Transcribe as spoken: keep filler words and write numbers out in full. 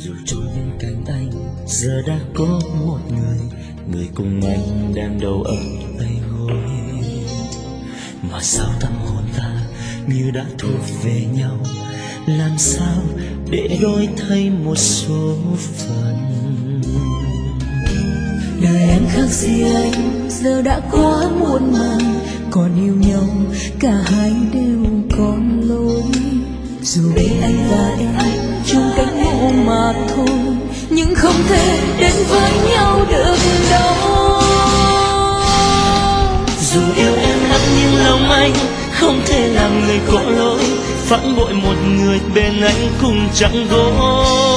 Dù trôi bên cạnh anh giờ đã có một người, người cùng anh đang đầu ấp tay gối. Mà sao tâm hồn ta như đã thuộc về nhau, làm sao để đổi thay một số phận. Đời em khác gì anh, giờ đã quá muộn màng. Còn yêu nhau cả hai đều còn lối. Dù biết anh và em chung cánh ngộ mà thôi, nhưng không thể đến với nhau được đâu. Dù yêu em lắm nhưng lòng anh không thể làm người có lỗi, phản bội một người bên anh cùng chẳng gối.